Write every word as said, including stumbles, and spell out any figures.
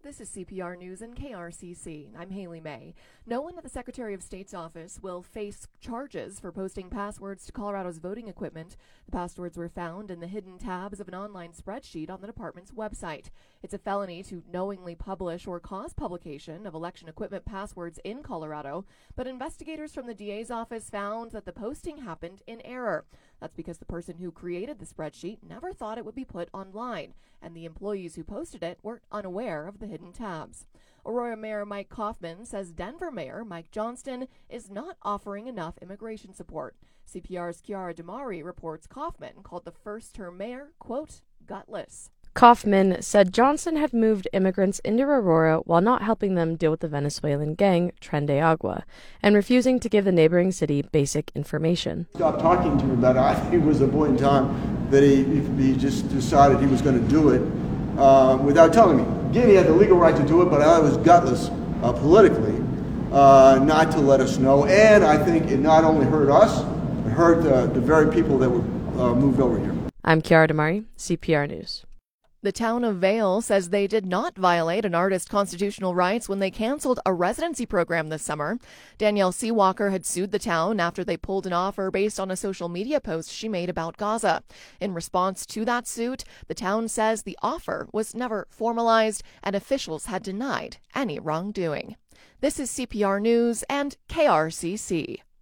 This is C P R News and K R C C. I'm Haley May. No one at the Secretary of State's office will face charges for posting passwords to Colorado's voting equipment. The passwords were found in the hidden tabs of an online spreadsheet on the department's website. It's a felony to knowingly publish or cause publication of election equipment passwords in Colorado, but investigators from the D A's office found that the posting happened in error. That's because the person who created the spreadsheet never thought it would be put online, and the employees who posted it were unaware of the hidden tabs. Aurora Mayor Mike Kaufman says Denver Mayor Mike Johnston is not offering enough immigration support. C P R's Chiara Damari reports Kaufman called the first-term mayor, quote, gutless. Kaufman said Johnson had moved immigrants into Aurora while not helping them deal with the Venezuelan gang, Tren de Agua, and refusing to give the neighboring city basic information. Stopped talking to me about it. I think it was a point in time that he, he just decided he was going to do it uh, without telling me. Again, he had the legal right to do it, but I was gutless uh, politically uh, not to let us know. And I think it not only hurt us, it hurt uh, the very people that were uh, moved over here. I'm Chiara Damari, C P R News. The town of Vail says they did not violate an artist's constitutional rights when they canceled a residency program this summer. Danielle Seawalker had sued the town after they pulled an offer based on a social media post she made about Gaza. In response to that suit, the town says the offer was never formalized and officials had denied any wrongdoing. This is C P R News and K R C C.